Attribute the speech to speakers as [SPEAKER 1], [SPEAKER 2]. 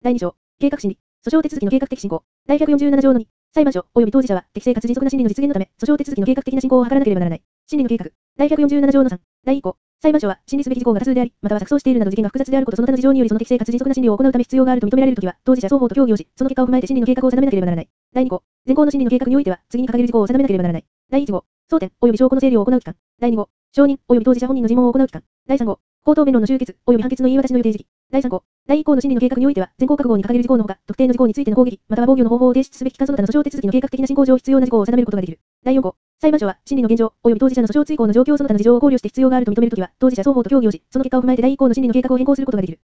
[SPEAKER 1] 第2章、計画審理、訴訟手続きの計画的進行。第147条の2、裁判所及び当事者は適正かつ迅速な審理の実現のため、訴訟手続きの計画的な進行を図らなければならない。審理の計画。第147条の3、第1項、裁判所は審理すべき事項が多数であり、または錯綜しているなど事件が複雑であることその他の事情によりその適正かつ迅速な審理を行うため必要があると認められるときは、当事者双方と協議をし、その結果を踏まえて審理の計画を定めなければならない。第2項、前項の審理の計画においては、次に掲げる事項を定めなければならない。第1号、争点及び証拠の整理を行う期間。第2号、証人及び当事者本人の尋問を行う期間。第3号、口頭弁論の終結及び判決の言い渡しの予定時期。第3項、第1項の審理の計画においては、前項各号に掲げる事項のほか、特定の事項についての攻撃、または防御の方法を提出すべき期間その他の訴訟手続きの計画的な進行上必要な事項を定めることができる。第4項、裁判所は審理の現状及び当事者の訴訟追行の状況その他の事情を考慮して必要があると認めるときは、当事者双方と協議をし、その結果を踏まえて第1項の審理の計画を変更することができる。